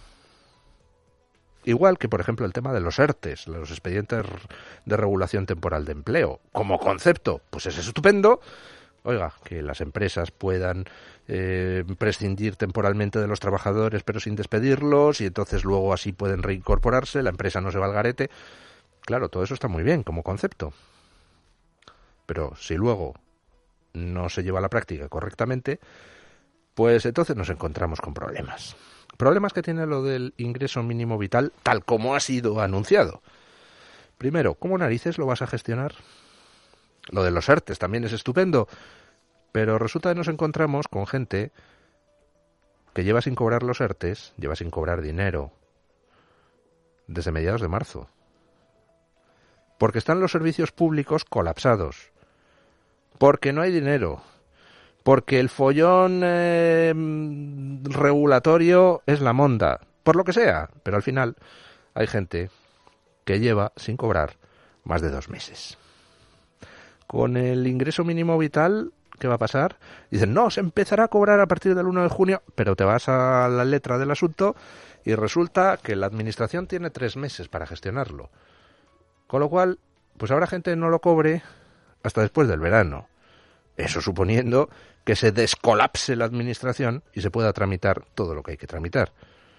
Igual que, por ejemplo, el tema de los ERTES, los expedientes de regulación temporal de empleo. Como concepto, pues es estupendo. Oiga, que las empresas puedan eh, prescindir temporalmente de los trabajadores pero sin despedirlos y entonces luego así pueden reincorporarse, la empresa no se va al garete. Claro, todo eso está muy bien como concepto. Pero si luego no se lleva a la práctica correctamente, pues entonces nos encontramos con problemas. Problemas que tiene lo del ingreso mínimo vital, tal como ha sido anunciado. Primero, ¿cómo narices lo vas a gestionar? Lo de los ERTES también es estupendo, pero resulta que nos encontramos con gente que lleva sin cobrar los ERTES, lleva sin cobrar dinero, desde mediados de marzo. Porque están los servicios públicos colapsados. Porque no hay dinero. Porque el follón eh, regulatorio es la monda, por lo que sea, pero al final hay gente que lleva sin cobrar más de dos meses. Con el ingreso mínimo vital, ¿qué va a pasar? Dicen, no, se empezará a cobrar a partir del uno de junio, pero te vas a la letra del asunto y resulta que la administración tiene tres meses para gestionarlo. Con lo cual, pues habrá gente que no lo cobre hasta después del verano. Eso suponiendo que se descolapse la administración y se pueda tramitar todo lo que hay que tramitar.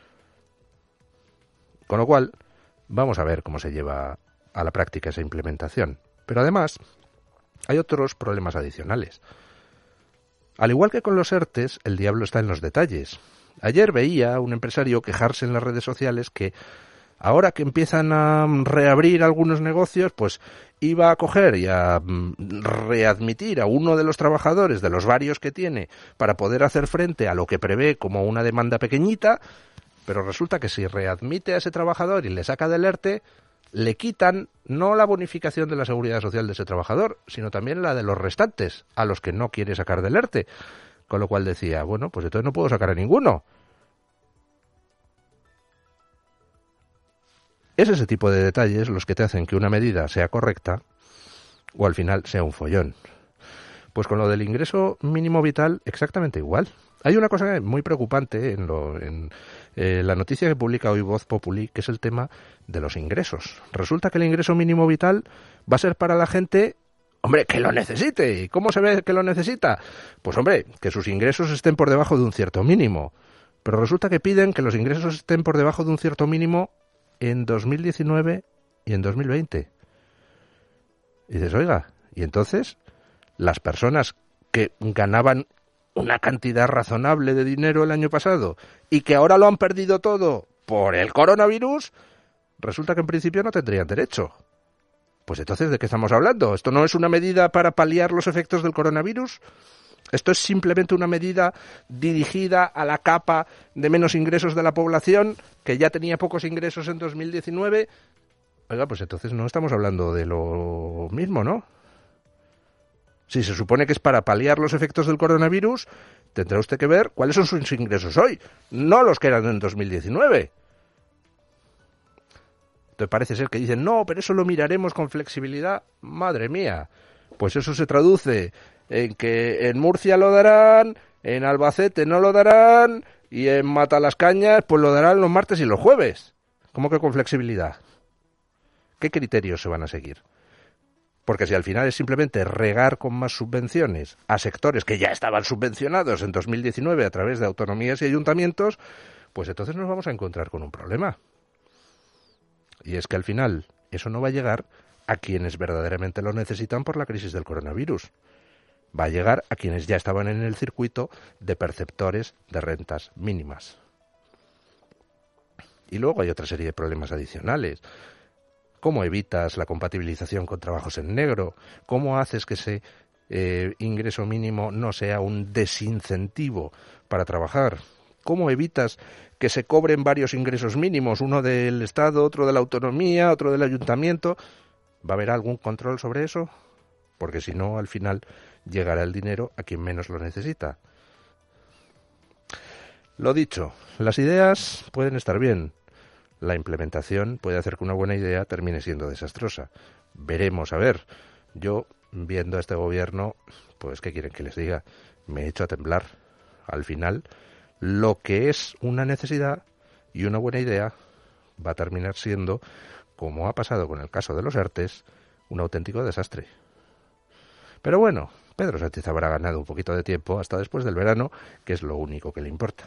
Con lo cual, vamos a ver cómo se lleva a la práctica esa implementación. Pero además, hay otros problemas adicionales. Al igual que con los ERTES, el diablo está en los detalles. Ayer veía a un empresario quejarse en las redes sociales que ahora que empiezan a reabrir algunos negocios, pues iba a coger y a readmitir a uno de los trabajadores de los varios que tiene para poder hacer frente a lo que prevé como una demanda pequeñita, pero resulta que si readmite a ese trabajador y le saca del ERTE, le quitan no la bonificación de la seguridad social de ese trabajador, sino también la de los restantes, a los que no quiere sacar del ERTE. Con lo cual decía, bueno, pues entonces no puedo sacar a ninguno. Es ese tipo de detalles los que te hacen que una medida sea correcta o al final sea un follón. Pues con lo del ingreso mínimo vital exactamente igual. Hay una cosa muy preocupante en, lo, en eh, la noticia que publica hoy Voz Populi, que es el tema de los ingresos. Resulta que el ingreso mínimo vital va a ser para la gente, hombre, que lo necesite. ¿Y cómo se ve que lo necesita? Pues hombre, que sus ingresos estén por debajo de un cierto mínimo. Pero resulta que piden que los ingresos estén por debajo de un cierto mínimo en dos mil diecinueve y en dos mil veinte. Y dices, oiga, ¿y entonces las personas que ganaban una cantidad razonable de dinero el año pasado y que ahora lo han perdido todo por el coronavirus, resulta que en principio no tendrían derecho? Pues entonces, ¿de qué estamos hablando? ¿Esto no es una medida para paliar los efectos del coronavirus? ¿Esto es simplemente una medida dirigida a la capa de menos ingresos de la población, que ya tenía pocos ingresos en dos mil diecinueve? Oiga, pues entonces no estamos hablando de lo mismo, ¿no? Si se supone que es para paliar los efectos del coronavirus, tendrá usted que ver cuáles son sus ingresos hoy, no los que eran en dos mil diecinueve. Entonces parece ser que dicen, no, pero eso lo miraremos con flexibilidad. Madre mía, pues eso se traduce en que en Murcia lo darán, en Albacete no lo darán, y en Matalascañas pues lo darán los martes y los jueves. ¿Cómo que con flexibilidad? ¿Qué criterios se van a seguir? Porque si al final es simplemente regar con más subvenciones a sectores que ya estaban subvencionados en dos mil diecinueve a través de autonomías y ayuntamientos, pues entonces nos vamos a encontrar con un problema. Y es que al final eso no va a llegar a quienes verdaderamente lo necesitan por la crisis del coronavirus. Va a llegar a quienes ya estaban en el circuito de perceptores de rentas mínimas. Y luego hay otra serie de problemas adicionales. ¿Cómo evitas la compatibilización con trabajos en negro? ¿Cómo haces que ese eh, ingreso mínimo no sea un desincentivo para trabajar? ¿Cómo evitas que se cobren varios ingresos mínimos, uno del Estado, otro de la autonomía, otro del ayuntamiento? ¿Va a haber algún control sobre eso? Porque si no, al final llegará el dinero a quien menos lo necesita. Lo dicho, las ideas pueden estar bien. La implementación puede hacer que una buena idea termine siendo desastrosa. Veremos, a ver. Yo, viendo a este gobierno, pues, ¿qué quieren que les diga? Me he hecho a temblar. Al final, lo que es una necesidad y una buena idea va a terminar siendo, como ha pasado con el caso de los ERTES, un auténtico desastre. Pero bueno, Pedro Sánchez habrá ganado un poquito de tiempo hasta después del verano, que es lo único que le importa.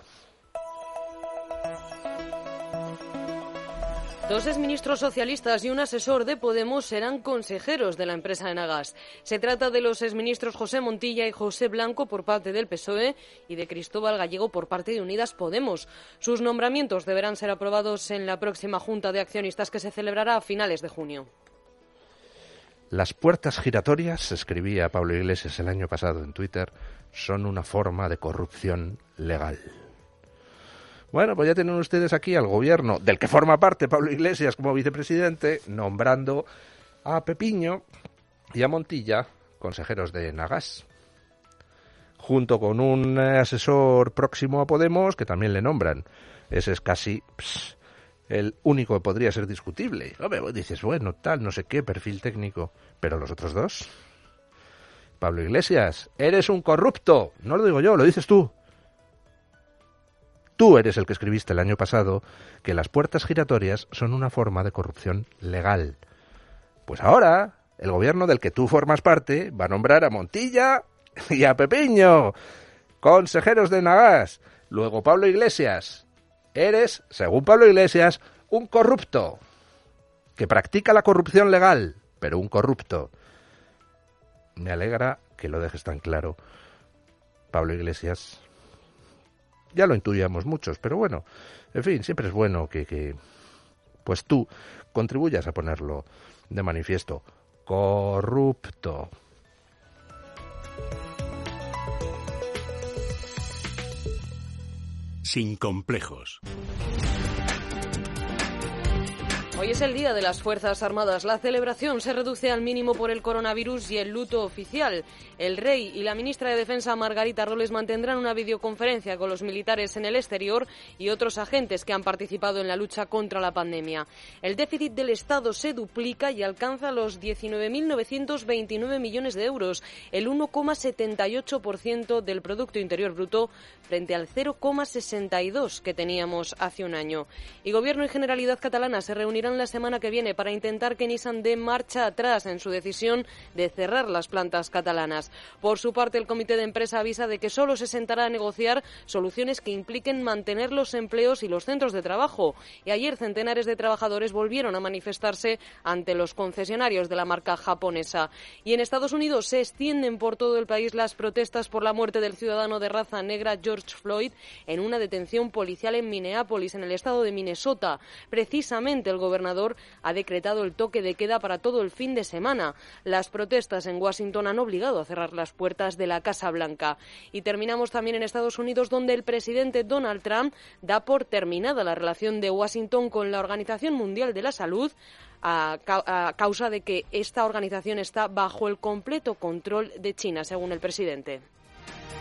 Dos exministros socialistas y un asesor de Podemos serán consejeros de la empresa Enagás. Se trata de los exministros José Montilla y José Blanco por parte del P S O E y de Cristóbal Gallego por parte de Unidas Podemos. Sus nombramientos deberán ser aprobados en la próxima Junta de Accionistas que se celebrará a finales de junio. Las puertas giratorias, escribía Pablo Iglesias el año pasado en Twitter, son una forma de corrupción legal. Bueno, pues ya tienen ustedes aquí al gobierno, del que forma parte Pablo Iglesias como vicepresidente, nombrando a Pepiño y a Montilla consejeros de Enagás, junto con un asesor próximo a Podemos que también le nombran. Ese es casi pss, el único que podría ser discutible. Hombre, pues dices, bueno, tal, no sé qué, perfil técnico. Pero los otros dos. Pablo Iglesias, eres un corrupto. No lo digo yo, lo dices tú. Tú eres el que escribiste el año pasado que las puertas giratorias son una forma de corrupción legal. Pues ahora, el gobierno del que tú formas parte va a nombrar a Montilla y a Pepiño, consejeros de Enagás. Luego, Pablo Iglesias, eres, según Pablo Iglesias, un corrupto, que practica la corrupción legal, pero un corrupto. Me alegra que lo dejes tan claro, Pablo Iglesias. Ya lo intuíamos muchos, pero bueno, en fin, siempre es bueno que, que pues tú contribuyas a ponerlo de manifiesto. Corrupto. Sin complejos. Hoy es el Día de las Fuerzas Armadas. La celebración se reduce al mínimo por el coronavirus y el luto oficial. El rey y la ministra de Defensa, Margarita Robles, mantendrán una videoconferencia con los militares en el exterior y otros agentes que han participado en la lucha contra la pandemia. El déficit del Estado se duplica y alcanza los diecinueve mil novecientos veintinueve millones de euros, el uno coma setenta y ocho por ciento del Producto Interior Bruto frente al cero coma sesenta y dos por ciento que teníamos hace un año. Y Gobierno y Generalidad catalana se reunirán la semana que viene para intentar que Nissan dé marcha atrás en su decisión de cerrar las plantas catalanas. Por su parte, el comité de empresa avisa de que solo se sentará a negociar soluciones que impliquen mantener los empleos y los centros de trabajo. Y ayer centenares de trabajadores volvieron a manifestarse ante los concesionarios de la marca japonesa. Y en Estados Unidos se extienden por todo el país las protestas por la muerte del ciudadano de raza negra George Floyd en una detención policial en Minneapolis, en el estado de Minnesota. Precisamente el gobernador ha decretado el toque de queda para todo el fin de semana. Las protestas en Washington han obligado a cerrar las puertas de la Casa Blanca. Y terminamos también en Estados Unidos, donde el presidente Donald Trump da por terminada la relación de Washington con la Organización Mundial de la Salud a, ca- a causa de que esta organización está bajo el completo control de China, según el presidente.